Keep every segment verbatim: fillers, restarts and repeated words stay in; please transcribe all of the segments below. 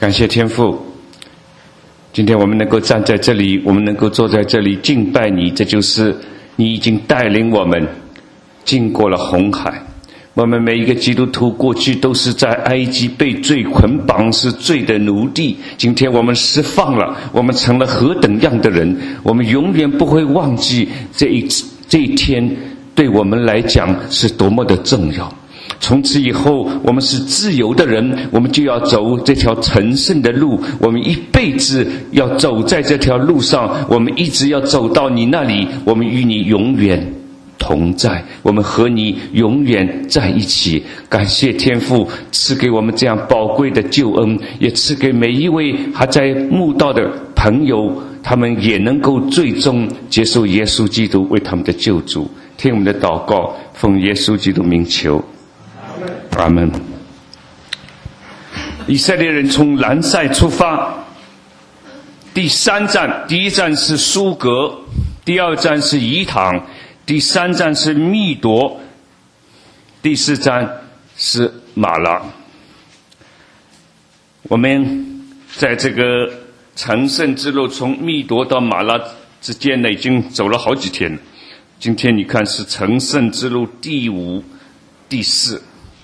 感谢天父，今天我们能够站在这里，我们能够坐在这里敬拜你，这就是你已经带领我们经过了红海。我们每一个基督徒过去都是在埃及被罪捆绑，是罪的奴隶。今天我们释放了，我们成了何等样的人，我们永远不会忘记这一这一天对我们来讲是多么的重要。从此以后我们是自由的人，我们就要走这条成圣的路，我们一辈子要走在这条路上，我们一直要走到你那里，我们与你永远同在，我们和你永远在一起。感谢天父赐给我们这样宝贵的救恩，也赐给每一位还在慕道的朋友，他们也能够最终接受耶稣基督为他们的救主。听我们的祷告，奉耶稣基督名求，阿们。以色列人从兰塞出发，第三站，第一站是苏格，第二站是以坦，第三站是密夺，第四站是马拉。我们在这个成圣之路从密夺到马拉之间呢，已经走了好几天了。今天你看是成圣之路第五、第四，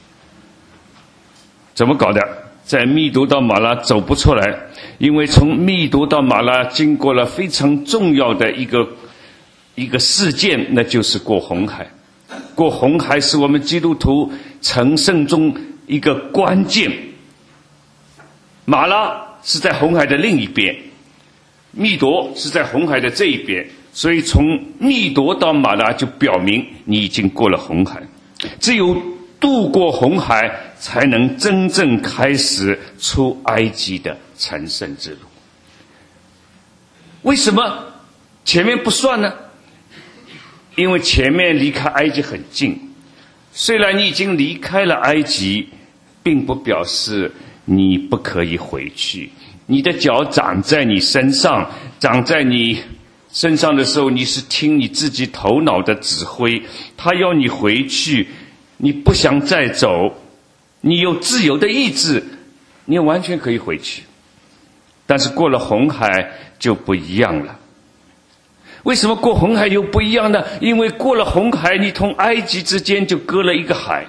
怎么搞的？在密夺到马拉走不出来，因为从密夺到马拉经过了非常重要的一个一个事件，那就是过红海。过红海是我们基督徒成圣中一个关键。马拉是在红海的另一边，密夺是在红海的这一边，所以从密夺到马拉就表明你已经过了红海。只有渡过红海，才能真正开始出埃及的成圣之路。为什么前面不算呢？因为前面离开埃及很近，虽然你已经离开了埃及，并不表示你不可以回去。你的脚长在你身上，长在你身上的时候，你是听你自己头脑的指挥，他要你回去，你不想再走，你有自由的意志，你完全可以回去。但是过了红海就不一样了。为什么过红海又不一样呢？因为过了红海，你同埃及之间就隔了一个海，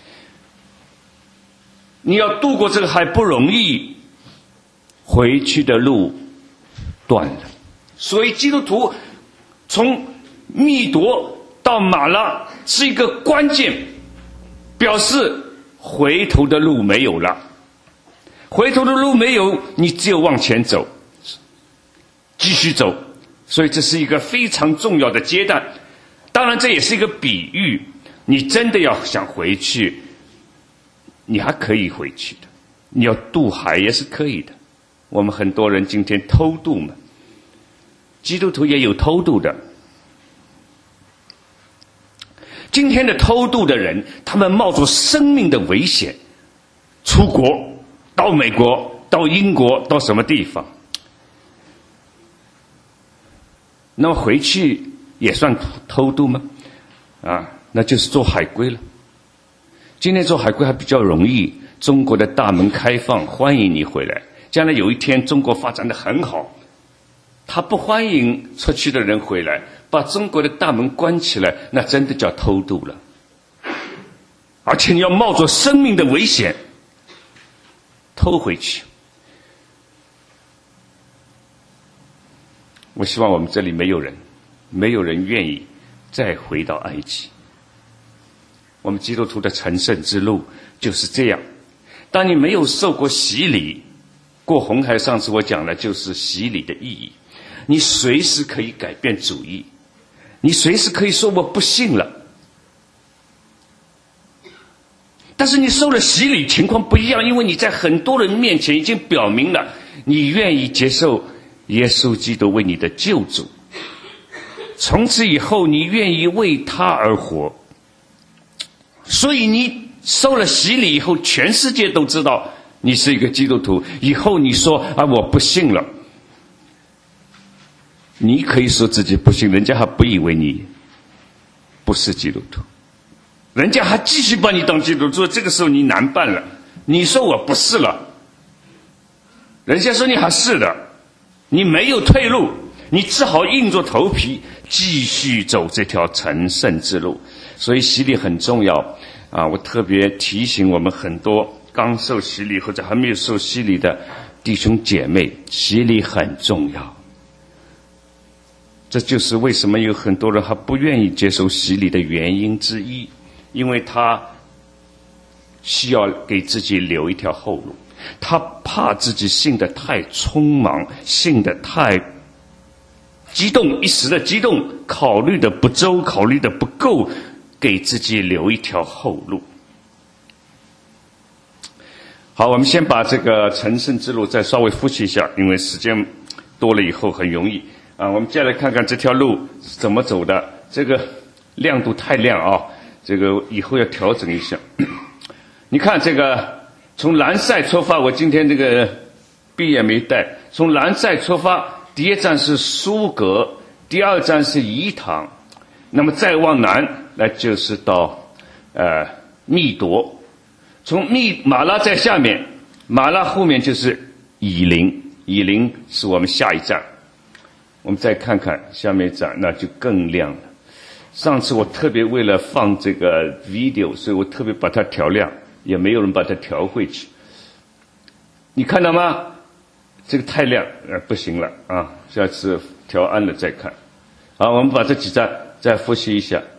你要渡过这个海不容易，回去的路断了。所以基督徒从密夺到马拉是一个关键，表示回头的路没有了。回头的路没有，你只有往前走，继续走。所以这是一个非常重要的阶段。当然这也是一个比喻，你真的要想回去，你还可以回去的，你要渡海也是可以的。我们很多人今天偷渡嘛，基督徒也有偷渡的。今天的偷渡的人，他们冒着生命的危险出国，到美国，到英国，到什么地方，那么回去也算偷渡吗？啊，那就是做海归了。今天做海归还比较容易，中国的大门开放，欢迎你回来。将来有一天中国发展得很好，他不欢迎出去的人回来，把中国的大门关起来，那真的叫偷渡了。而且你要冒着生命的危险偷回去。我希望我们这里没有人没有人愿意再回到埃及。我们基督徒的成圣之路就是这样。当你没有受过洗礼，过红海上次我讲了就是洗礼的意义，你随时可以改变主意，你随时可以说我不信了。但是你受了洗礼情况不一样，因为你在很多人面前已经表明了你愿意接受耶稣基督为你的救主，从此以后你愿意为他而活。所以你受了洗礼以后，全世界都知道你是一个基督徒。以后你说啊我不信了，你可以说自己不信，人家还不以为你不是基督徒，人家还继续把你当基督徒，这个时候你难办了。你说我不是了， 人家说你还是的，你没有退路，你只好硬着头皮继续走这条成圣之路。所以洗礼很重要啊！我特别提醒我们很多刚受洗礼或者还没有受洗礼的弟兄姐妹，洗礼很重要。这就是为什么有很多人还不愿意接受洗礼的原因之一，因为他需要给自己留一条后路，他怕自己信得太匆忙，信得太激动，一时的激动，考虑的不周，考虑的不够，给自己留一条后路。好，我们先把这个成圣之路再稍微复习一下，因为时间多了以后很容易啊。我们接下来看看这条路是怎么走的。这个亮度太亮啊，这个以后要调整一下。你看这个从兰塞出发，我今天这个笔也没带。从兰塞出发，第一站是苏格，第二站是颐堂，那么再往南，那就是到呃密铎。从密马拉在下面，马拉后面就是以林，以林是我们下一站。我们再看看下面一站，那就更亮了。上次我特别为了放这个 video， 所以我特别把它调亮，也没有人把它调回去。你看到吗？这个太亮，呃，不行了啊！下次调暗了再看。好，我们把这几站再复习一下。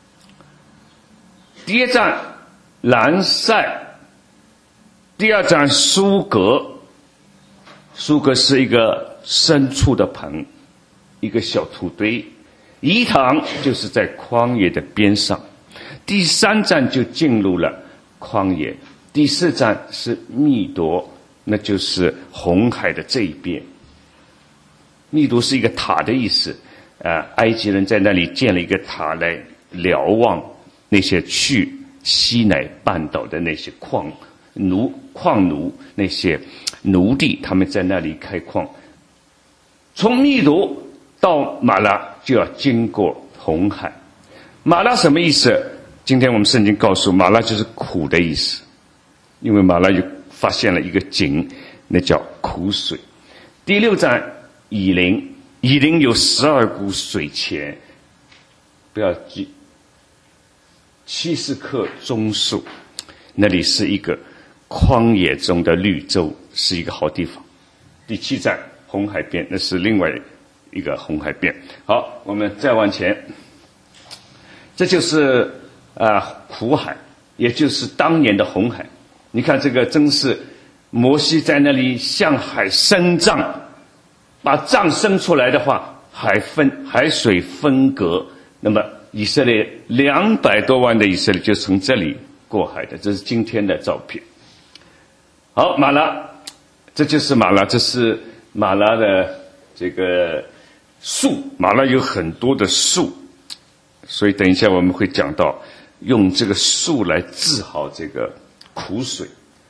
第一站兰塞，第二站苏格。苏格是一个牲畜的棚，一个小土堆。颐堂就是在旷野的边上。第三站就进入了旷野，第四站是密铎，那就是红海的这一边。密铎是一个塔的意思，呃，埃及人在那里建了一个塔来瞭望那些去西乃半岛的那些矿奴、矿奴那些奴隶，他们在那里开矿。从密铎到马拉就要经过红海。马拉什么意思？今天我们圣经告诉马拉就是苦的意思，因为马拉又发现了一个井，那叫苦水。第六站以林，以林有十二股水泉，不要记，七十棵棕树，那里是一个旷野中的绿洲，是一个好地方。第七站红海边，那是另外一个红海边。好，我们再往前，这就是啊苦海，也就是当年的红海。你看这个真是摩西在那里向海伸杖，把杖伸出来的话，海分海水分隔，那么以色列两百多万的以色列就从这里过海的，这是今天的照片。好，马拉，这就是马拉，这是马拉的这个树，马拉有很多的树，所以等一下我们会讲到用这个树来治好这个苦水。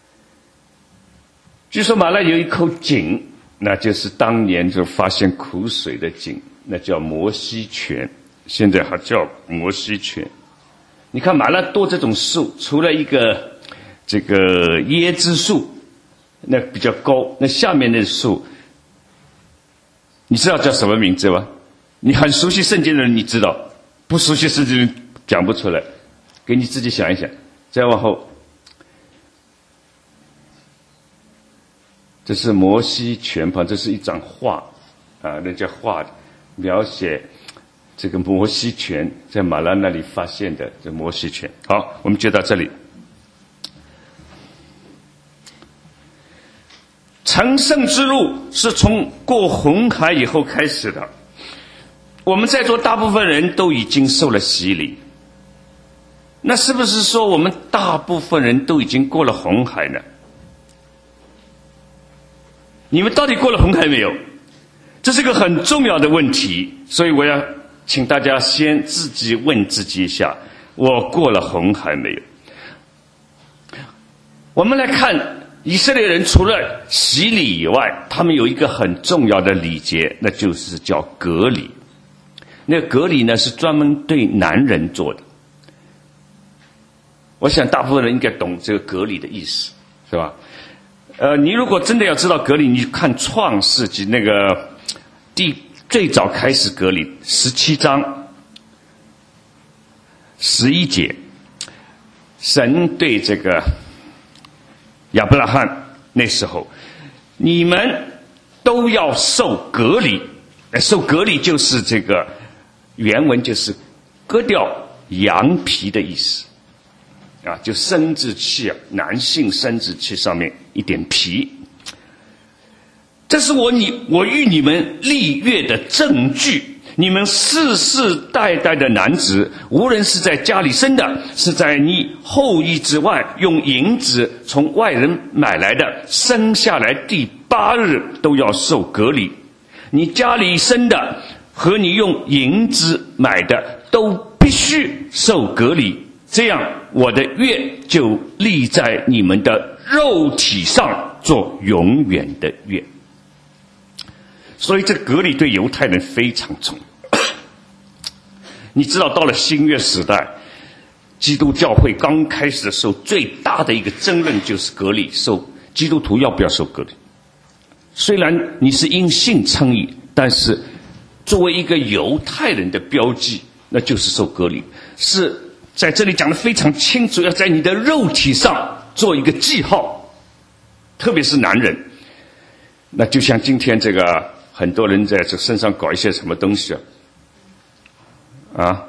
据说马拉有一口井，那就是当年就发现苦水的井，那叫摩西泉，现在还叫摩西泉。你看马拉多这种树，除了一个这个椰子树，那比较高，那下面的树你知道叫什么名字吗？你很熟悉圣经的人你知道，不熟悉圣经的人讲不出来，给你自己想一想。再往后，这是摩西泉旁，这是一张画啊，人家画的描写这个摩西泉，在马拉那里发现的这摩西泉。好，我们就到这里。成圣之路是从过红海以后开始的。我们在座大部分人都已经受了洗礼，那是不是说我们大部分人都已经过了红海呢？你们到底过了红海没有？这是个很重要的问题，所以我要请大家先自己问自己一下，我过了红海没有？我们来看以色列人除了洗礼以外，他们有一个很重要的礼节，那就是叫割礼。那个割礼呢，是专门对男人做的。我想大部分人应该懂这个割礼的意思，是吧？ 呃，你如果真的要知道隔离，你看创世纪那个第最早开始隔离十七章十一节，神对这个亚伯拉罕那时候，你们都要受隔离，受隔离就是这个原文就是割掉羊皮的意思啊，就生殖器啊，男性生殖器上面一点皮。这是我你我与你们立约的证据。你们世世代代的男子，无论是在家里生的，是在你后裔之外用银子从外人买来的，生下来第八日都要受隔离。你家里生的和你用银子买的都必须受隔离，这样我的约就立在你们的肉体上，做永远的约。所以这隔离对犹太人非常重要。你知道到了新约时代，基督教会刚开始的时候，最大的一个争论就是隔离，受基督徒要不要受隔离。虽然你是因信称义，但是作为一个犹太人的标记，那就是受隔离，是在这里讲得非常清楚，要在你的肉体上做一个记号，特别是男人。那就像今天这个很多人在这身上搞一些什么东西啊啊，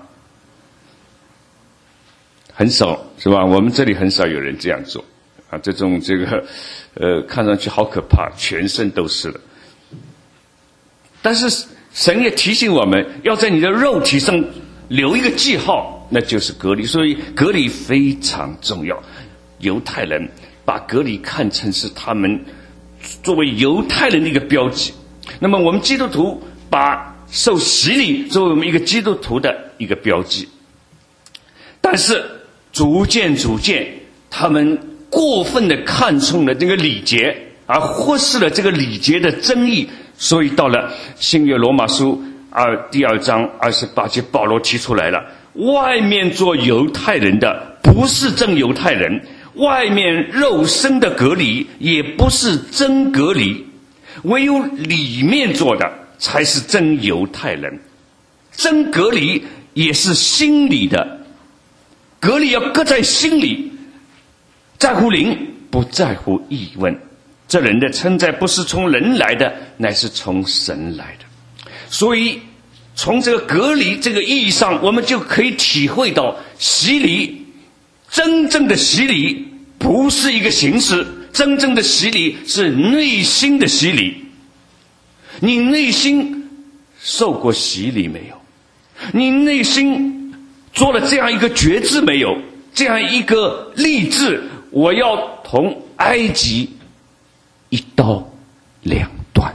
很少是吧？我们这里很少有人这样做啊，这种这个呃，看上去好可怕，全身都是的。但是神也提醒我们，要在你的肉体上留一个记号，那就是隔离。所以隔离非常重要。犹太人把隔离看成是他们作为犹太人的一个标记，那么我们基督徒把受洗礼作为我们一个基督徒的一个标记。但是逐渐逐渐他们过分的看重了这个礼节，而忽视了这个礼节的真义，所以到了新约罗马书二第二章二十八节，保罗提出来了，外面做犹太人的不是真犹太人，外面肉身的隔离也不是真隔离，唯有里面做的才是真犹太人。真隔离也是心里的隔离，要搁在心里，在乎灵，不在乎议问。这人的称赞不是从人来的，乃是从神来的。所以从这个隔离这个意义上，我们就可以体会到洗礼，真正的洗礼不是一个形式，真正的洗礼是内心的洗礼。你内心受过洗礼没有？你内心做了这样一个决志没有？这样一个立志，我要同埃及一刀两断。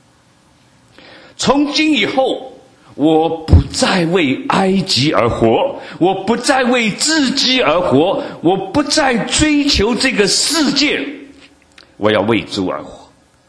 从今以后，我不再为埃及而活，我不再为自己而活，我不再追求这个世界，我要为主而活。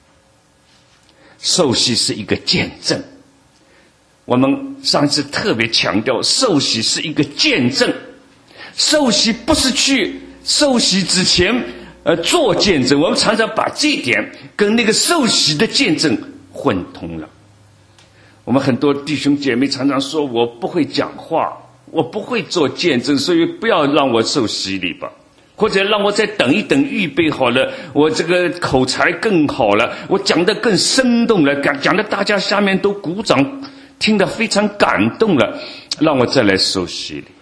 受洗是一个见证，我们上次特别强调，受洗是一个见证。受洗不是去受洗之前呃做见证，我们常常把这一点跟那个受洗的见证混同了。我们很多弟兄姐妹常常说，我不会讲话，我不会做见证，所以不要让我受洗礼吧，或者让我再等一等，预备好了，我这个口才更好了，我讲得更生动了，讲得大家下面都鼓掌，听得非常感动了，让我再来受洗礼。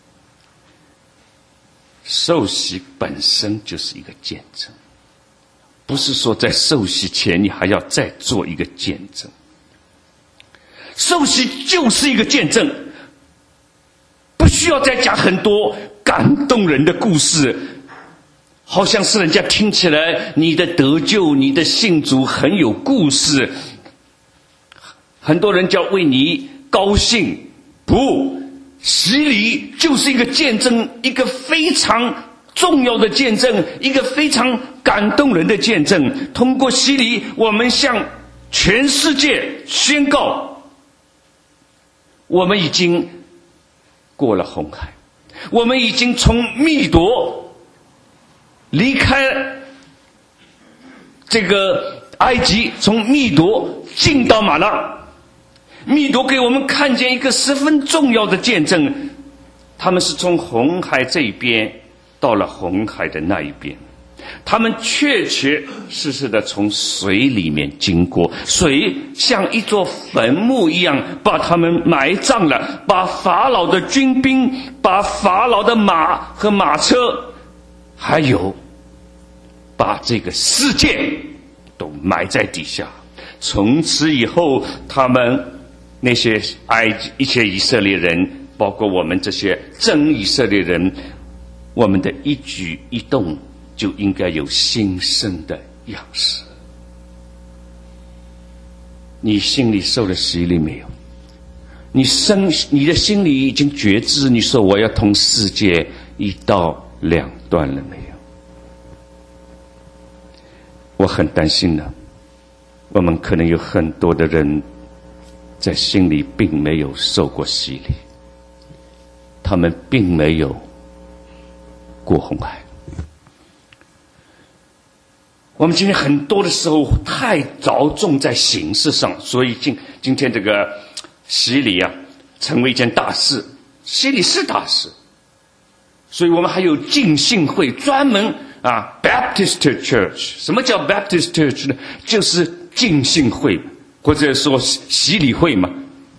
受洗本身就是一个见证，不是说在受洗前你还要再做一个见证。受洗就是一个见证，不需要再讲很多感动人的故事，好像是人家听起来你的得救，你的信主很有故事，很多人叫为你高兴。不，洗礼就是一个见证，一个非常重要的见证，一个非常感动人的见证。通过洗礼，我们向全世界宣告，我们已经过了红海，我们已经从密夺离开这个埃及从密夺进到马拉，密夺给我们看见一个十分重要的见证，他们是从红海这一边到了红海的那一边，他们确确实实的从水里面经过，水像一座坟墓一样把他们埋葬了，把法老的军兵，把法老的马和马车，还有把这个世界都埋在底下。从此以后，他们那些埃及一些以色列人，包括我们这些真以色列人，我们的一举一动就应该有新生的样式。你心里受了洗礼没有？你生你的心里已经觉知，你说我要同世界一刀两断了没有？我很担心呢，我们可能有很多的人在心里并没有受过洗礼，他们并没有过红海。我们今天很多的时候太着重在形式上，所以今今天这个洗礼啊，成为一件大事。洗礼是大事，所以我们还有浸信会，专门啊 Baptist Church。什么叫 Baptist Church 呢？就是浸信会，或者说洗礼会嘛。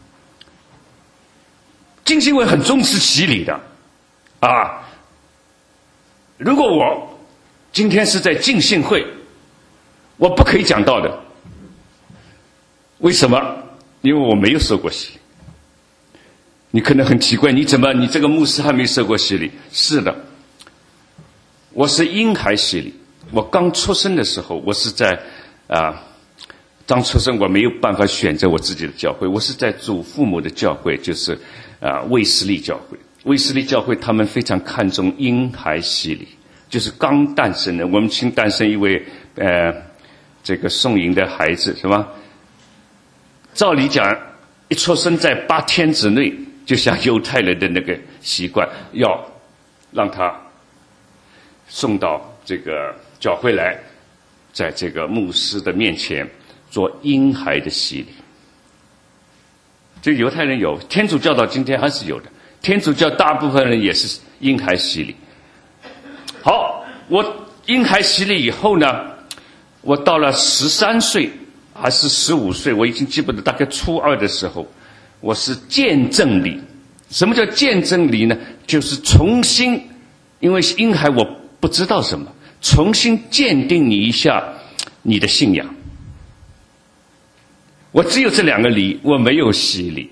浸信会很重视洗礼的啊。如果我今天是在浸信会，我不可以讲道的。为什么？因为我没有受过洗礼。你可能很奇怪，你怎么你这个牧师还没受过洗礼？是的，我是婴孩洗礼。我刚出生的时候，我是在啊，刚出生我没有办法选择我自己的教会，我是在祖父母的教会，就是啊卫斯理教会。卫斯理教会他们非常看重婴孩洗礼，就是刚诞生的。我们新诞生一位呃这个送营的孩子，是吧？照理讲，一出生在八天之内，就像犹太人的那个习惯，要让他送到这个教会来，在这个牧师的面前做婴孩的洗礼。这犹太人有，天主教到今天还是有的。天主教大部分人也是婴孩洗礼。好，我婴孩洗礼以后呢，我到了十三岁还是十五岁，我已经记不得，大概初二的时候，我是见证礼。什么叫见证礼呢？就是重新，因为婴孩我不知道什么，重新鉴定你一下你的信仰。我只有这两个礼，我没有洗礼。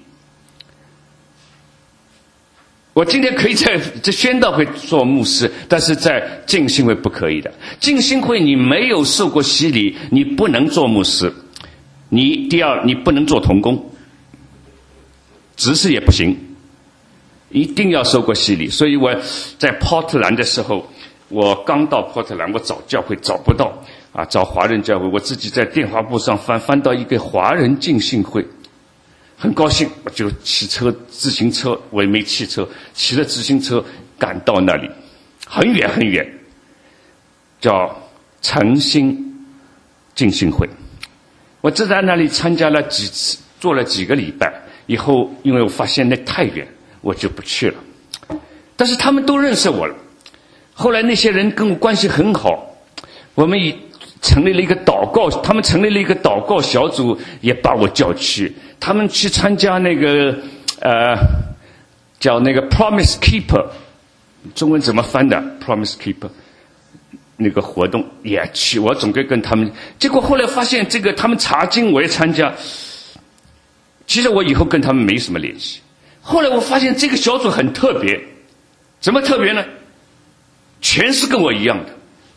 我今天可以在这宣道会做牧师，但是在浸信会不可以的。浸信会你没有受过洗礼，你不能做牧师。你第二，你不能做同工，执事也不行，一定要受过洗礼。所以我在波特兰的时候，我刚到波特兰，我找教会找不到啊，找华人教会，我自己在电话簿上翻，翻到一个华人浸信会。很高兴，我就骑车自行车，我也没汽车，骑着自行车赶到那里，很远很远，叫诚心浸信会。我只在那里参加了几次，做了几个礼拜以后，因为我发现那太远，我就不去了。但是他们都认识我了。后来那些人跟我关系很好，我们以成立了一个祷告，他们成立了一个祷告小组，也把我叫去。他们去参加那个呃叫那个 Promise Keeper， 中文怎么翻的 Promise Keeper 那个活动也去，我总归跟他们。结果后来发现这个他们查经我也参加，其实我以后跟他们没什么联系。后来我发现这个小组很特别，怎么特别呢？全是跟我一样的，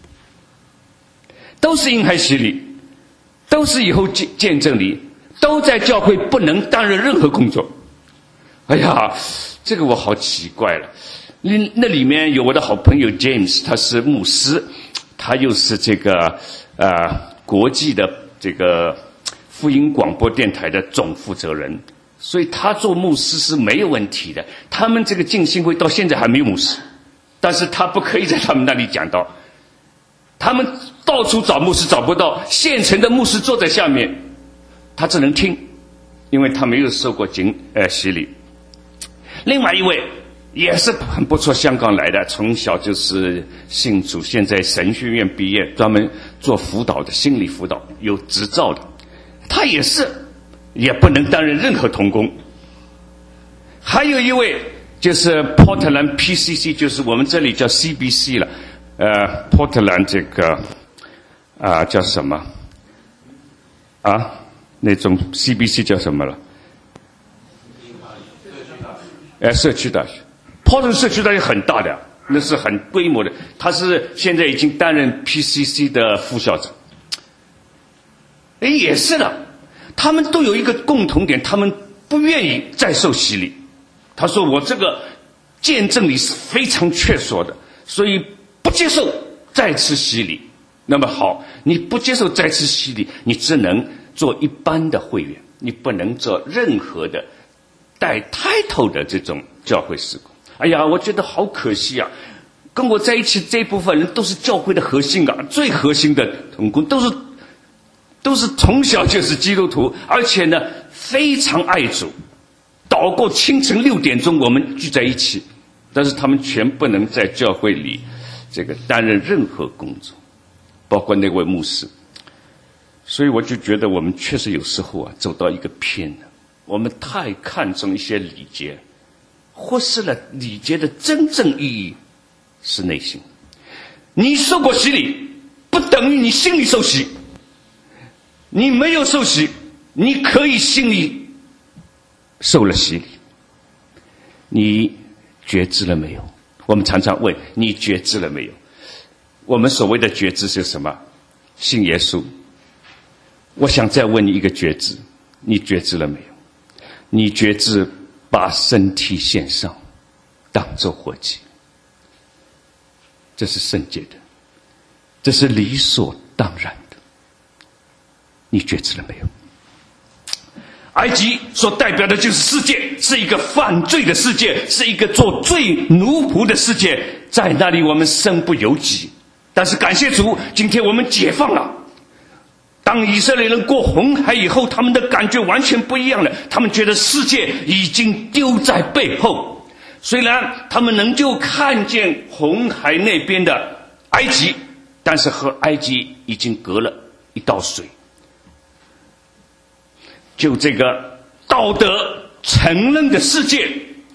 都是婴孩洗礼，都是以后见见证礼，都在教会不能担任任何工作。哎呀，这个我好奇怪了。那那里面有我的好朋友 James， 他是牧师，他又是这个呃国际的这个福音广播电台的总负责人，所以他做牧师是没有问题的。他们这个浸信会到现在还没有牧师，但是他不可以在他们那里讲道。 他们到处找牧师找不到，现成的牧师坐在下面，他只能听，因为他没有受过经呃洗礼。另外一位也是很不错，香港来的，从小就是信主，现在神学院毕业，专门做辅导的，心理辅导，有执照的。他也是也不能担任任何同工。还有一位就是 Portland P C C， 就是我们这里叫 C B C 了，呃 Portland 这个啊、呃、叫什么啊？那种 C B C 叫什么了？呃，社区大学。Portland 社区大学很大的，那是很规模的。他是现在已经担任 P C C 的副校长。哎，也是的，他们都有一个共同点，他们不愿意再受洗礼。他说我这个见证里是非常确凿的，所以不接受再次洗礼。那么好，你不接受再次洗礼，你只能做一般的会员，你不能做任何的带 title 的这种教会事工。哎呀，我觉得好可惜啊！跟我在一起这部分人都是教会的核心啊，最核心的同工，都是都是从小就是基督徒，而且呢非常爱主。祷告清晨六点钟我们聚在一起，但是他们全不能在教会里这个担任任何工作，包括那位牧师。所以我就觉得我们确实有时候啊走到一个偏了，我们太看重一些礼节，忽视了礼节的真正意义是内心。你受过洗礼不等于你心里受洗，你没有受洗，你可以心里受了洗礼。你觉知了没有？我们常常问你觉知了没有？我们所谓的觉知是什么？信耶稣。我想再问你一个觉知，你觉知了没有？你觉知把身体献上当作活祭，这是圣洁的，这是理所当然的。你觉知了没有？埃及所代表的就是世界，是一个犯罪的世界，是一个做罪奴仆的世界，在那里我们身不由己。但是感谢主，今天我们解放了。当以色列人过红海以后，他们的感觉完全不一样了，他们觉得世界已经丢在背后。虽然他们能够看见红海那边的埃及，但是和埃及已经隔了一道水。就这个道德承认的世界，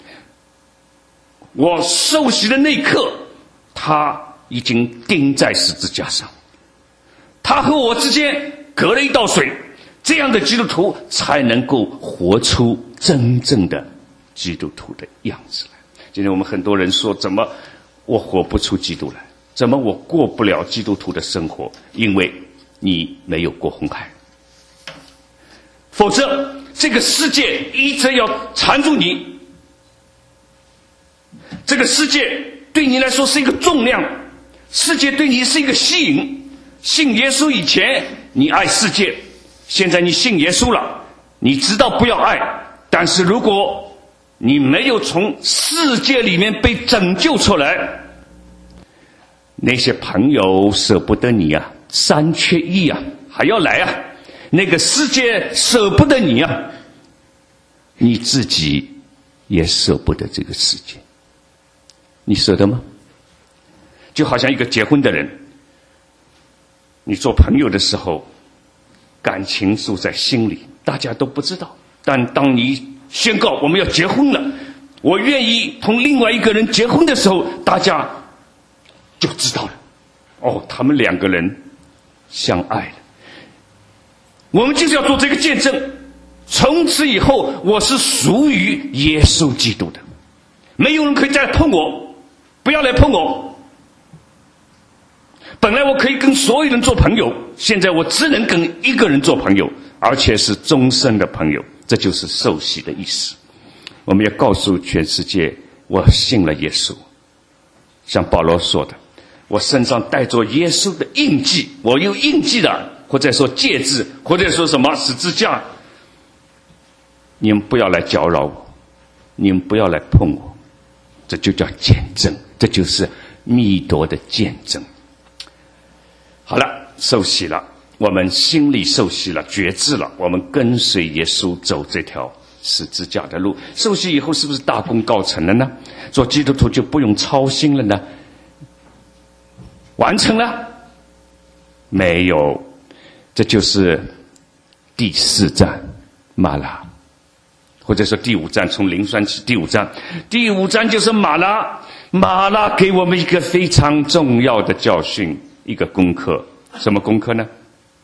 我受洗的那一刻，他已经钉在十字架上，他和我之间隔了一道水，这样的基督徒才能够活出真正的基督徒的样子来。今天我们很多人说，怎么我活不出基督来？怎么我过不了基督徒的生活？因为你没有过红海。否则这个世界一直要缠住你，这个世界对你来说是一个重量，世界对你是一个吸引。信耶稣以前你爱世界，现在你信耶稣了，你知道不要爱，但是如果你没有从世界里面被拯救出来，那些朋友舍不得你啊，三缺一啊，还要来啊，那个世界舍不得你啊，你自己也舍不得这个世界，你舍得吗？就好像一个结婚的人，你做朋友的时候感情住在心里，大家都不知道，但当你宣告我们要结婚了，我愿意同另外一个人结婚的时候，大家就知道了，哦，他们两个人相爱了。我们就是要做这个见证，从此以后我是属于耶稣基督的，没有人可以再碰我，不要来碰我。本来我可以跟所有人做朋友，现在我只能跟一个人做朋友，而且是终身的朋友，这就是受洗的意思。我们要告诉全世界，我信了耶稣。像保罗说的，我身上带着耶稣的印记，我有印记的，或者说戒指，或者说什么十字架。你们不要来搅扰我，你们不要来碰我，这就叫见证，这就是密夺的见证。 好了，受洗了，我们心里受洗了，觉知了，我们跟随耶稣走这条十字架的路。受洗以后是不是大功告成了呢？做基督徒就不用操心了呢？完成了没有？这就是第四站马拉，或者说第五站，从灵算起第五站。第五站就是马拉。马拉给我们一个非常重要的教训，一个功课。什么功课呢？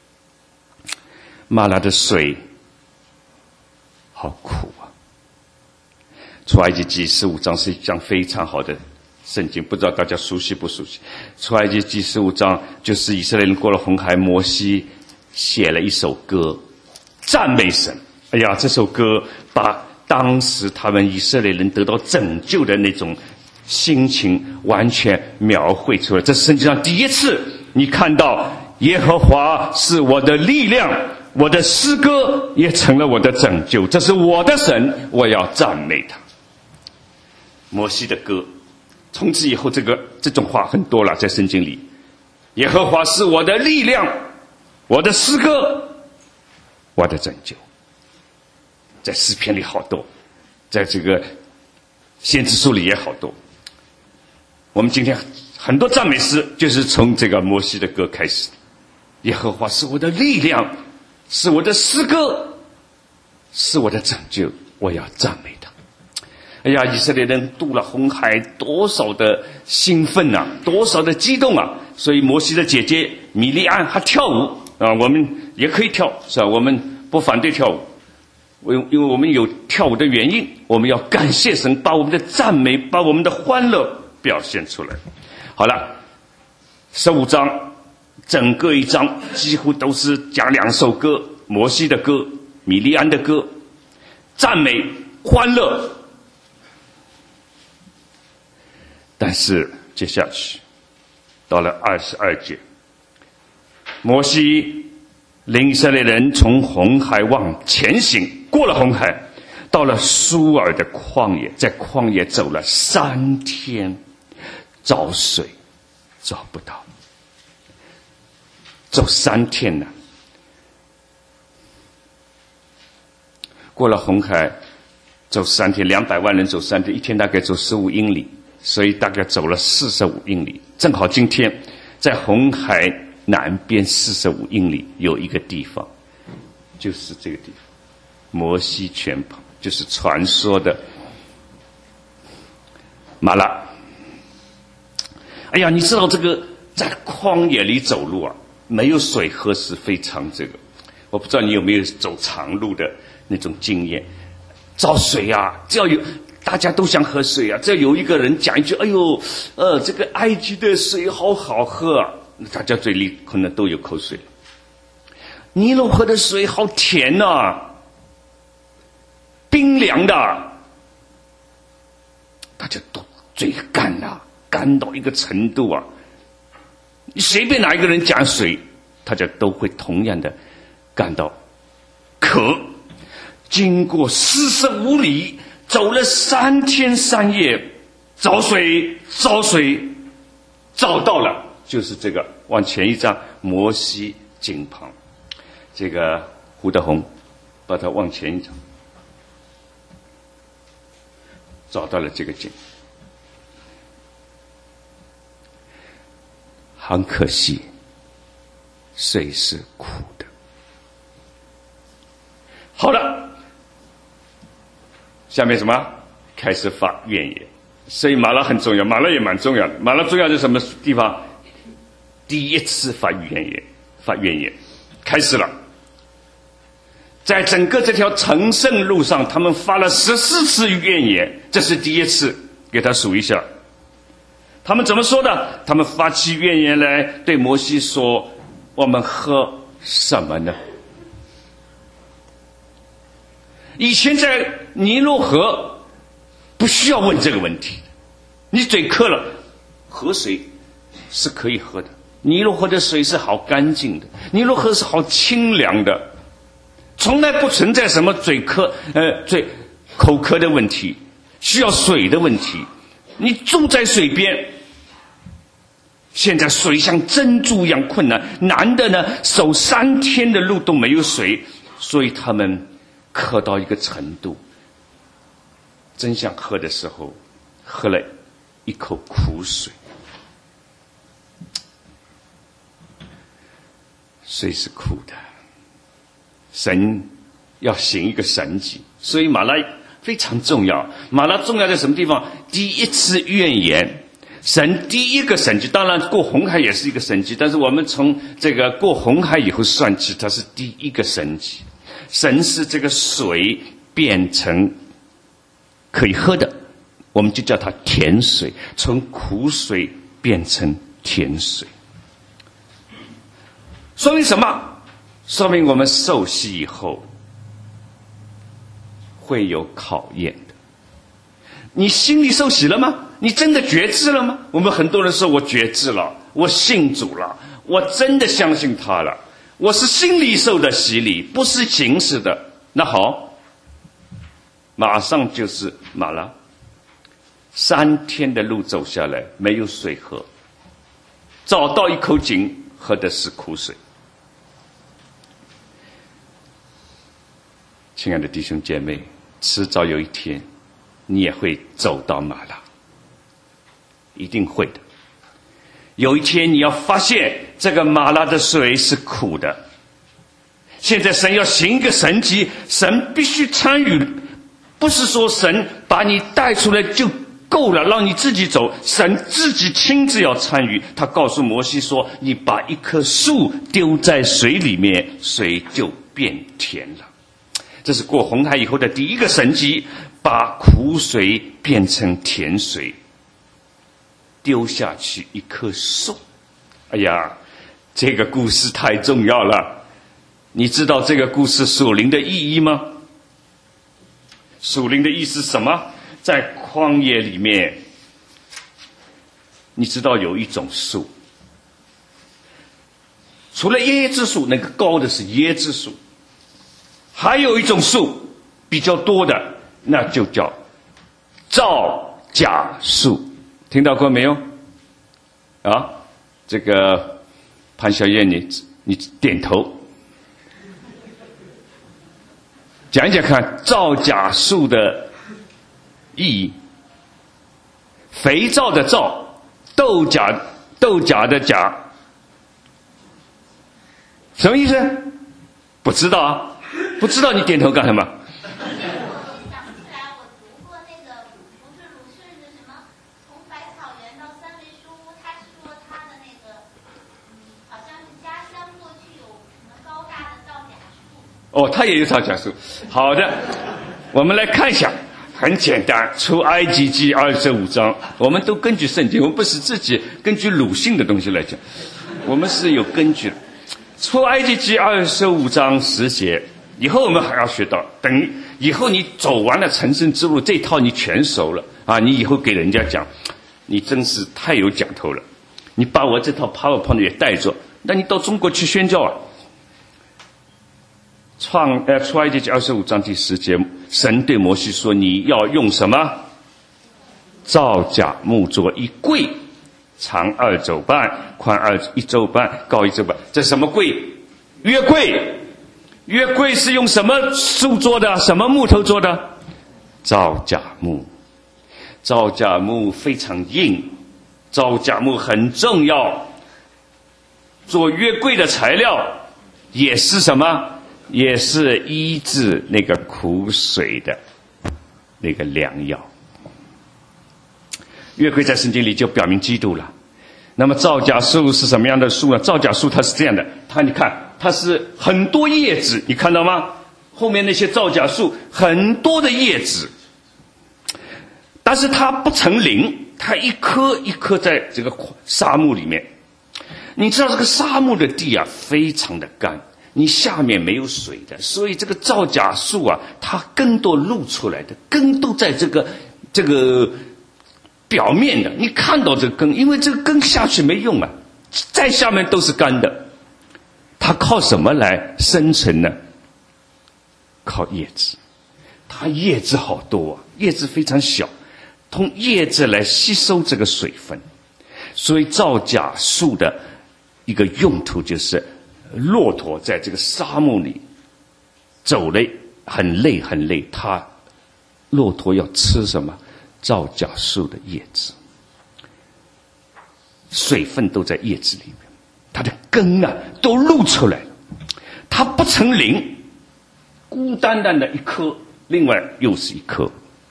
马拉的水好苦啊！出埃及记十五章是一章非常好的圣经，不知道大家熟悉不熟悉？出埃及记十五章就是以色列人过了红海，摩西写了一首歌，赞美神。哎呀，这首歌把当时他们以色列人得到拯救的那种心情完全描绘出来。这是圣经上第一次你看到耶和华是我的力量，我的诗歌也成了我的拯救，这是我的神，我要赞美他。摩西的歌，从此以后这个这种话很多了，在圣经里，耶和华是我的力量，我的诗歌，我的拯救。在诗篇里好多，在这个先知书里也好多。我们今天很多赞美诗就是从这个摩西的歌开始。耶和华是我的力量，是我的诗歌，是我的拯救，我要赞美他。哎呀，以色列人渡了红海，多少的兴奋啊，多少的激动啊！所以摩西的姐姐米利安还跳舞啊，我们也可以跳，是吧？我们不反对跳舞，因为我们有跳舞的原因，我们要感谢神，把我们的赞美，把我们的欢乐表现出来。好了，十五章整个一章几乎都是讲两首歌，摩西的歌，米利安的歌，赞美欢乐。但是接下去到了二十二节，摩西领以色列人从红海往前行，过了红海，到了苏尔的旷野，在旷野走了三天，找水找不到，走三天呢。过了红海，走三天，两百万人走三天，一天大概走十五英里，所以大概走了四十五英里。正好今天在红海南边四十五英里有一个地方，就是这个地方，摩西泉旁，就是传说的马拉。哎呀，你知道这个在旷野里走路啊，没有水喝是非常这个，我不知道你有没有走长路的那种经验。找水啊，只要有大家都想喝水啊，只要有一个人讲一句，哎呦，呃，这个埃及的水好好喝啊，大家嘴里可能都有口水。尼罗河的水好甜啊，冰凉的，大家都嘴干啊，干到一个程度啊，你随便哪一个人讲水，大家都会同样的感到渴。经过四十五里，走了三天三夜，找水找水找到了，就是这个往前一张摩西井旁，这个胡德宏把它往前一张，找到了这个井。很可惜，水是苦的。好了，下面什么？开始发怨言。所以马拉很重要，马拉也蛮重要的。马拉重要在什么地方？第一次发怨言，发怨言，开始了。在整个这条成圣路上，他们发了十四次怨言，这是第一次，给他数一下。他们怎么说的？他们发起怨言来，对摩西说：“我们喝什么呢？”以前在尼罗河不需要问这个问题，你嘴渴了，河水是可以喝的。尼罗河的水是好干净的，尼罗河是好清凉的，从来不存在什么嘴渴、呃嘴口渴的问题，需要水的问题。你住在水边， 现在水像珍珠一样困难，男的呢走三天的路都没有水，所以他们渴到一个程度，真想喝的时候，喝了一口苦水。水是苦的，神要行一个神迹，所以马拉非常重要。马拉重要在什么地方？第一次预言，神第一个神迹，当然过红海也是一个神迹，但是我们从这个过红海以后算起，它是第一个神迹。神是这个水变成可以喝的，我们就叫它甜水，从苦水变成甜水。说明什么？说明我们受洗以后会有考验的。你心里受洗了吗？你真的觉知了吗？我们很多人说我觉知了，我信主了，我真的相信他了，我是心里受的洗礼，不是形式的。那好，马上就是马拉，三天的路走下来，没有水喝，找到一口井，喝的是苦水。亲爱的弟兄姐妹，迟早有一天你也会走到马拉，一定会的。有一天你要发现这个马拉的水是苦的。现在神要行一个神迹，神必须参与，不是说神把你带出来就够了，让你自己走，神自己亲自要参与。他告诉摩西说，你把一棵树丢在水里面，水就变甜了。这是过红海以后的第一个神迹，把苦水变成甜水，丢下去一棵树。哎呀，这个故事太重要了。你知道这个故事属灵的意义吗？属灵的意思是什么？在旷野里面，你知道有一种树，除了椰子树，那个高的是椰子树，还有一种树比较多的，那就叫皂荚树。听到过没有？啊，这个潘小燕，你你点头，讲一讲看皂荚树的意义。肥皂的皂，豆荚豆荚的荚，什么意思？不知道啊。不知道你点头干什么？ 我想不起来，我读过那个不是鲁迅的什么从百草园到三味书屋，他是说他的那个嗯，好像是家乡过去有什么高大的皂荚树。 哦，他也有皂荚树。好的，我们来看一下，很简单，出埃及记二十五章，我们都根据圣经，我们不是自己根据鲁迅的东西来讲，我们是有根据的。出埃及记二十五章十节，以后我们还要学到，等以后你走完了成圣之路，这套你全熟了啊！你以后给人家讲，你真是太有讲头了。你把我这套 PowerPoint 也带着，那你到中国去宣教啊！创呃出埃及记二十五章第十节，神对摩西说：“你要用什么？皂荚木做一柜，长二肘半，宽二一肘半，高一肘半。这什么柜？约柜。约柜是用什么树做的？什么木头做的？皂荚木。皂荚木非常硬，皂荚木很重要。做约柜的材料也是什么？也是医治那个苦水的那个良药。约柜在圣经里就表明基督了。那么皂荚树是什么样的树呢？皂荚树它是这样的，它你看它是很多叶子，你看到吗？后面那些皂荚树很多的叶子，但是它不成林，它一棵一棵在这个沙漠里面。你知道这个沙漠的地啊非常的干，你下面没有水的，所以这个皂荚树啊，它根都露出来的，根都在这个这个表面的，你看到这个根，因为这个根下去没用啊，在下面都是干的。它靠什么来生存呢？靠叶子。它叶子好多啊，叶子非常小，通叶子来吸收这个水分。 所以造假树的一个用途就是骆驼在这个沙漠里走了很累很累，它骆驼要吃什么？造假树的叶子，水分都在叶子里面，它的根啊都露出来了，它不成林，孤单单的一棵，另外又是一棵。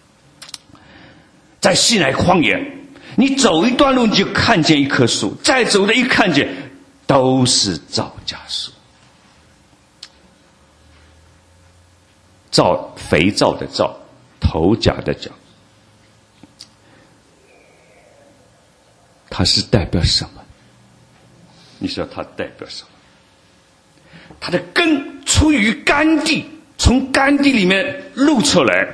在西乃荒野，你走一段路你就看见一棵树，再走的一看见都是造假树，造肥皂的皂，头甲的甲，它是代表什么？你说它代表什么？它的根出于干地，从干地里面露出来，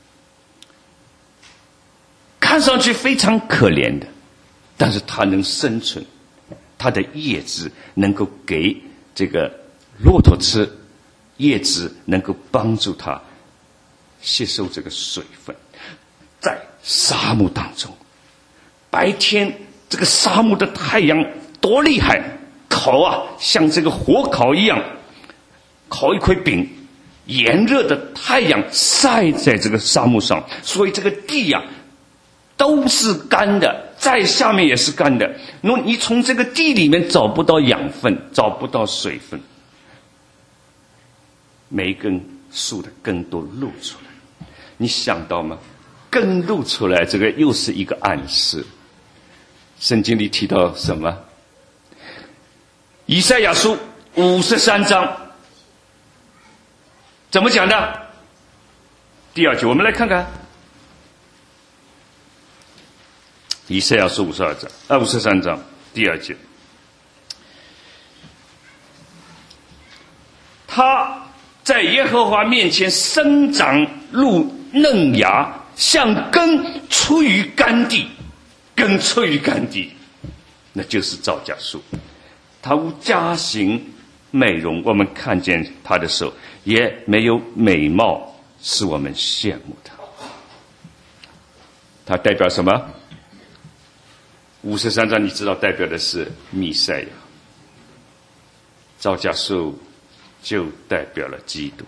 看上去非常可怜的，但是它能生存，它的叶子能够给这个骆驼吃，叶子能够帮助它吸收这个水分。在沙漠当中，白天这个沙漠的太阳多厉害，烤啊，像这个火烤一样，烤一块饼，炎热的太阳晒在这个沙漠上，所以这个地呀、啊、都是干的，在下面也是干的。那你从这个地里面找不到养分，找不到水分，每一根树的根都露出来，你想到吗？根露出来，这个又是一个暗示。圣经里提到什么？以赛亚书五十三章怎么讲的？第二节，我们来看看。以赛亚书五十二章啊，五十三章第二节，他在耶和华面前生长如嫩芽，像根出于干地，根出于干地，那就是造假树。他无佳形美容，我们看见他的时候也没有美貌使我们羡慕他。他代表什么？五十三章你知道代表的是弥赛亚，造假树就代表了基督。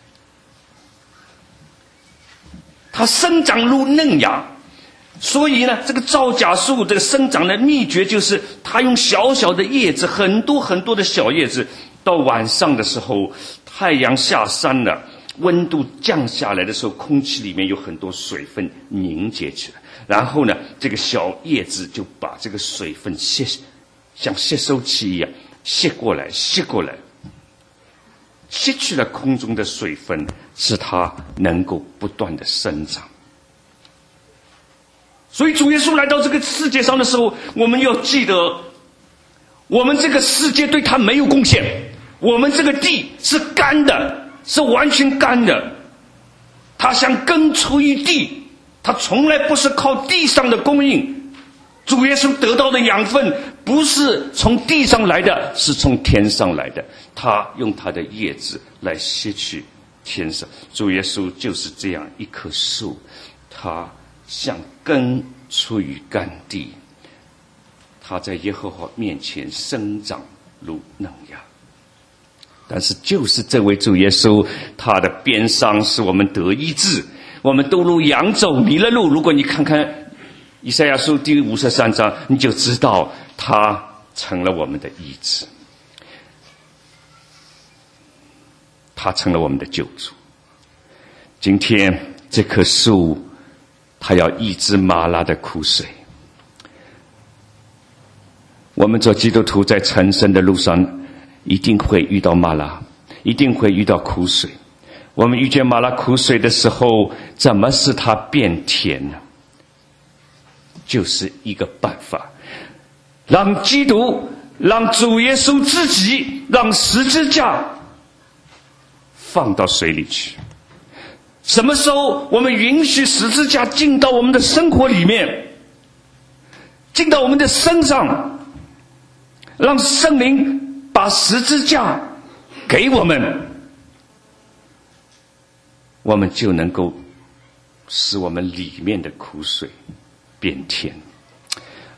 它生长如嫩芽，所以呢，这个造假树这个生长的秘诀就是它用小小的叶子，很多很多的小叶子，到晚上的时候，太阳下山了，温度降下来的时候，空气里面有很多水分凝结起来，然后呢，这个小叶子就把这个水分吸，像吸收器一样吸过来，吸过来，吸去了空中的水分，使它能够不断的生长。所以主耶稣来到这个世界上的时候，我们要记得，我们这个世界对他没有贡献，我们这个地是干的，是完全干的，它像根出于地，它从来不是靠地上的供应。主耶稣得到的养分不是从地上来的，是从天上来的，他用他的叶子来吸取天上。主耶稣就是这样一棵树，他像根出于干地，他在耶和华面前生长如嫩芽。但是就是这位主耶稣，他的鞭伤使我们得医治，我们都如羊走迷了路。如果你看看以赛亚书第五十三章，你就知道他成了我们的医治，他成了我们的救主。今天这棵树他要医治马拉的苦水。我们做基督徒在成圣的路上一定会遇到马拉，一定会遇到苦水。我们遇见马拉苦水的时候，怎么使它变甜呢？就是一个办法，让基督，让主耶稣自己，让十字架放到水里去。什么时候我们允许十字架进到我们的生活里面，进到我们的身上，让圣灵把十字架给我们，我们就能够使我们里面的苦水变甜。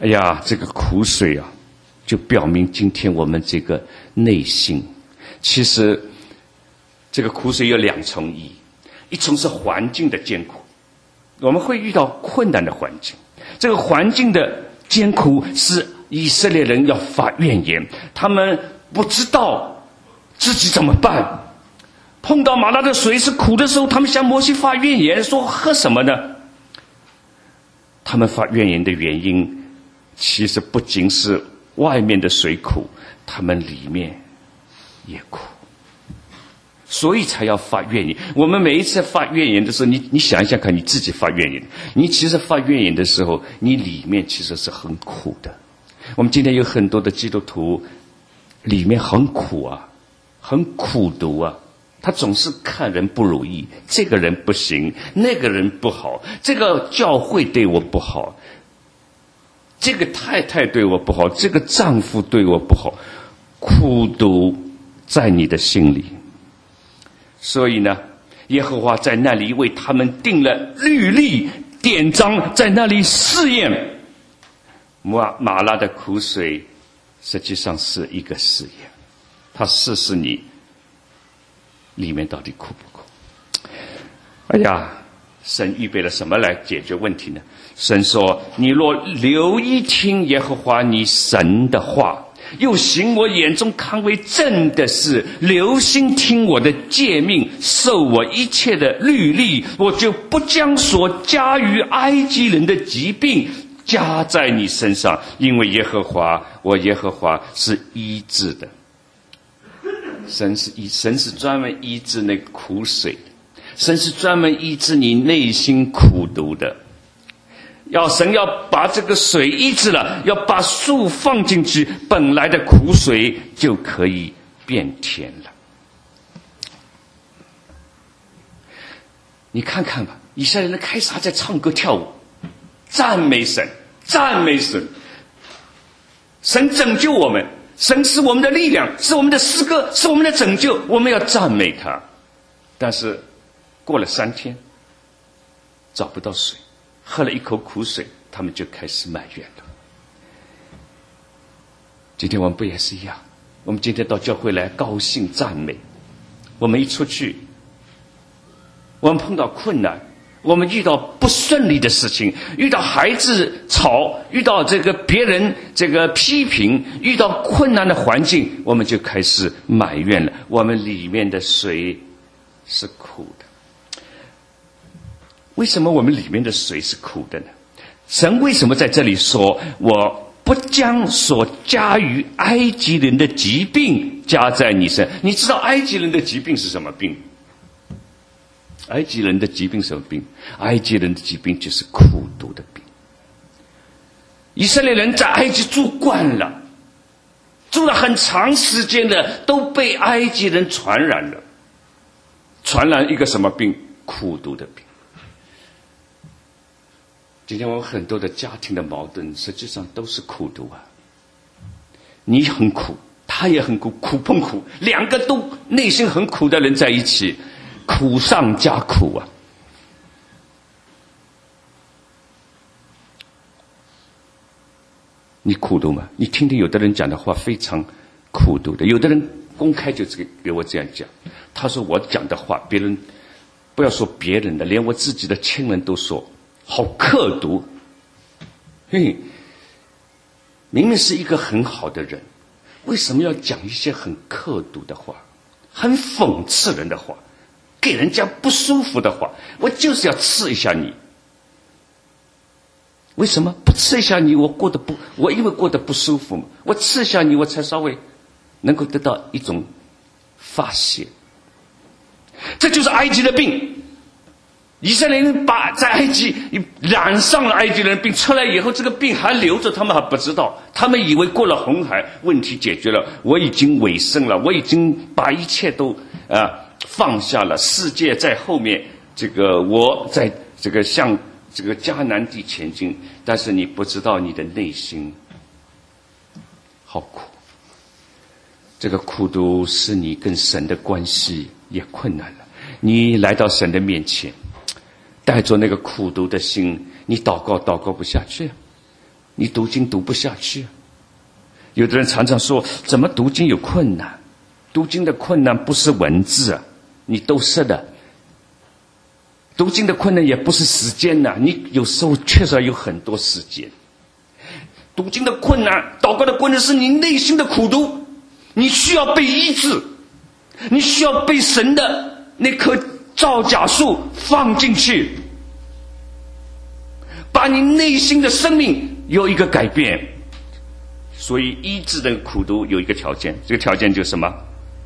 哎呀，这个苦水啊，就表明今天我们这个内心，其实这个苦水有两重意义，一重是环境的艰苦，我们会遇到困难的环境，这个环境的艰苦是以色列人要发怨言，他们不知道自己怎么办。碰到玛拉的水是苦的时候，他们向摩西发怨言，说喝什么呢？他们发怨言的原因，其实不仅是外面的水苦，他们里面也苦，所以才要发怨言。我们每一次发怨言的时候，你你想一想看，你自己发怨言，你其实发怨言的时候，你里面其实是很苦的。我们今天有很多的基督徒，里面很苦啊，很苦毒啊。他总是看人不如意，这个人不行，那个人不好，这个教会对我不好，这个太太对我不好，这个丈夫对我不好，苦毒在你的心里。所以呢，耶和华在那里为他们定了律例典章，在那里试验。马马拉的苦水实际上是一个试验，他试试你里面到底苦不苦。哎呀，神预备了什么来解决问题呢？神说，你若留意听耶和华你神的话，又行我眼中看为正的事，留心听我的诫命，受我一切的律例，我就不将所加于埃及人的疾病加在你身上，因为耶和华我耶和华是医治的。神是医，神是专门医治那个苦水的，神是专门医治你内心苦毒的。要神要把这个水医治了，要把树放进去，本来的苦水就可以变甜了。你看看吧，以色列人开始还在唱歌跳舞，赞美神，赞美神，神拯救我们，神是我们的力量，是我们的诗歌，是我们的拯救，我们要赞美他。但是过了三天找不到水，喝了一口苦水，他们就开始埋怨了。今天我们不也是一样？我们今天到教会来高兴赞美，我们一出去，我们碰到困难，我们遇到不顺利的事情，遇到孩子吵，遇到这个别人这个批评，遇到困难的环境，我们就开始埋怨了。我们里面的水是苦的。为什么我们里面的水是苦的呢？神为什么在这里说，我不将所加于埃及人的疾病加在你身？你知道埃及人的疾病是什么病？埃及人的疾病什么病？埃及人的疾病就是苦毒的病。以色列人在埃及住惯了，住了很长时间的，都被埃及人传染了。传染一个什么病？苦毒的病。今天我们很多的家庭的矛盾，实际上都是苦毒啊。你很苦，他也很苦，苦碰苦，两个都内心很苦的人在一起，苦上加苦啊！你苦毒吗？你听听有的人讲的话非常苦毒的，有的人公开就这个给我这样讲，他说我讲的话，别人不要说别人的，连我自己的亲人都说好刻毒。嘿，明明是一个很好的人，为什么要讲一些很刻毒的话，很讽刺人的话，给人家不舒服的话？我就是要刺一下你。为什么不刺一下你，我过得不，我因为过得不舒服嘛，我刺一下你，我才稍微能够得到一种发泄。这就是埃及的病。以色列人把在埃及染上了埃及人的病，出来以后这个病还留着，他们还不知道，他们以为过了红海问题解决了，我已经委身了，我已经把一切都啊、呃、放下了，世界在后面，这个我在这个向这个迦南地前进。但是你不知道你的内心好苦，这个苦毒使你跟神的关系也困难了。你来到神的面前，带着那个苦毒的心，你祷告祷告不下去， 你读经读不下去。有的人常常说，怎么读经有困难？读经的困难不是文字啊，你都是的。读经的困难也不是时间呐、啊，你有时候确实有很多时间。读经的困难，祷告的困难是你内心的苦毒，你需要被医治，你需要被神的那棵造假树放进去，把你内心的生命有一个改变。所以医治的苦毒有一个条件，这个条件就是什么？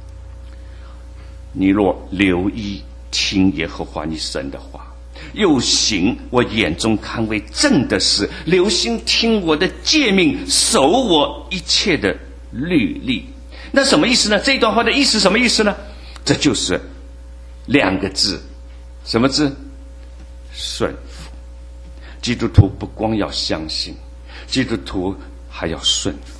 你若留意听耶和华你神的话，又行我眼中看为正的事，留心听我的诫命，守我一切的律例。那什么意思呢？这段话的意思什么意思呢？这就是两个字，什么字？顺服。基督徒不光要相信，基督徒还要顺服。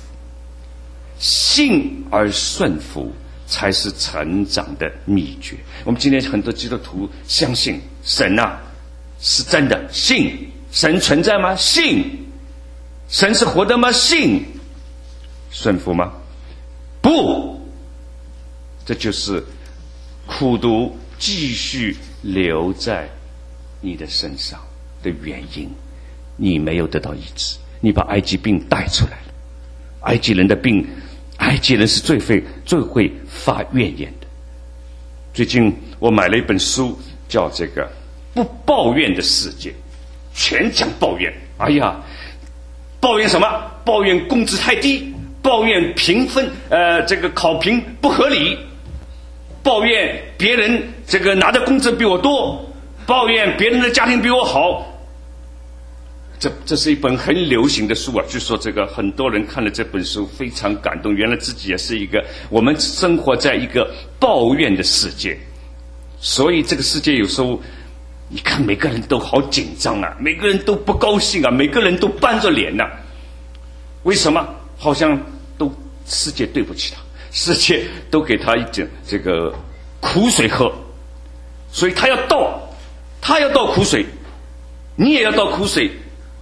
信而顺服才是成长的秘诀。我们今天很多基督徒相信神啊是真的，信神存在吗？信神是活的吗？信顺服吗？不，这就是苦毒继续留在你的身上的原因。你没有得到医治，你把埃及病带出来了。埃及人的病，埃及人是最会最会发怨言的。最近我买了一本书，叫这个不抱怨的世界，全讲抱怨。哎呀，抱怨什么？抱怨工资太低，抱怨评分呃这个考评不合理，抱怨别人这个拿的工资比我多，抱怨别人的家庭比我好。这这是一本很流行的书啊，据说这个很多人看了这本书非常感动，原来自己也是一个，我们生活在一个抱怨的世界，所以这个世界有时候你看每个人都好紧张啊，每个人都不高兴啊，每个人都板着脸啊，为什么？好像都世界对不起他，世界都给他一点这个苦水喝，所以他要倒，他要倒苦水，你也要倒苦水。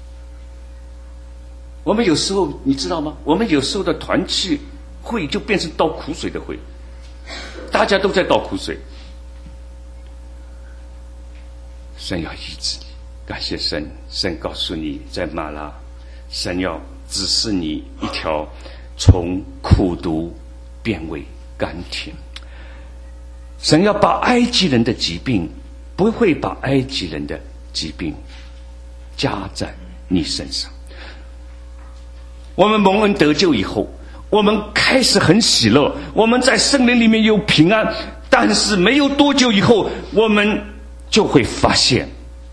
我们有时候你知道吗？我们有时候的团契会就变成倒苦水的会，大家都在倒苦水。神要医治你，感谢神，神告诉你在马拉，神要指示你一条从苦毒变为甘甜。神要把埃及人的疾病，不会把埃及人的疾病加在你身上。我们蒙恩得救以后，我们开始很喜乐，我们在圣灵里面有平安，但是没有多久以后，我们就会发现，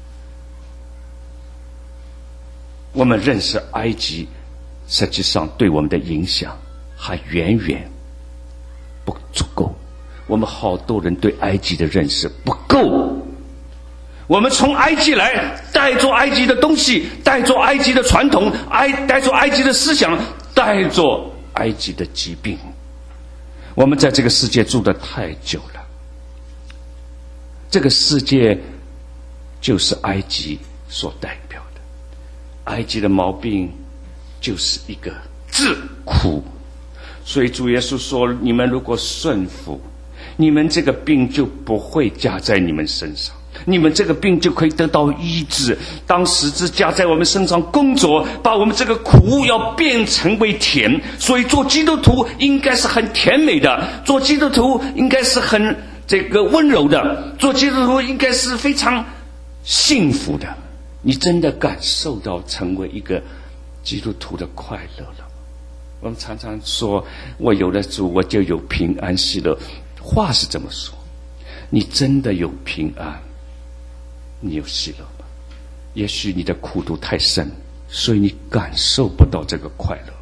我们认识埃及实际上对我们的影响还远远不足够。我们好多人对埃及的认识不够，我们从埃及来，带着埃及的东西，带着埃及的传统，埃带着埃及的思想，带着埃及的疾病。我们在这个世界住得太久了，这个世界就是埃及所代表的。埃及的毛病就是一个字苦，所以主耶稣说，你们如果顺服，你们这个病就不会加在你们身上，你们这个病就可以得到医治。当十字架在我们身上工作，把我们这个苦要变成为甜。所以做基督徒应该是很甜美的，做基督徒应该是很这个温柔的，做基督徒应该是非常幸福的。你真的感受到成为一个基督徒的快乐了？我们常常说，我有了主我就有平安喜乐，话是这么说，你真的有平安，你有喜乐吗？也许你的苦毒太深，所以你感受不到这个快乐。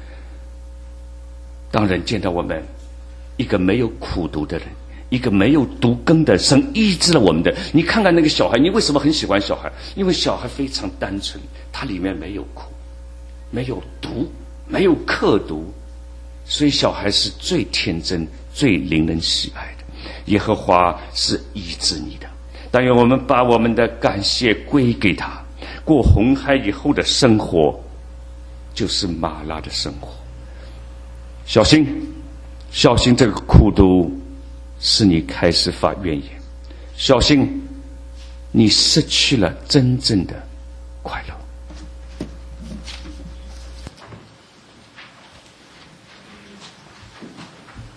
当人见到我们一个没有苦毒的人，一个没有毒根的，神医治了我们的。你看看那个小孩，你为什么很喜欢小孩？因为小孩非常单纯，它里面没有苦，没有毒，没有刻毒，所以小孩是最天真最令人喜爱的。耶和华是医治你的，但愿我们把我们的感谢归给他，过红海以后的生活就是马拉的生活。小心，小心这个苦毒使你开始发怨言，小心你失去了真正的快乐。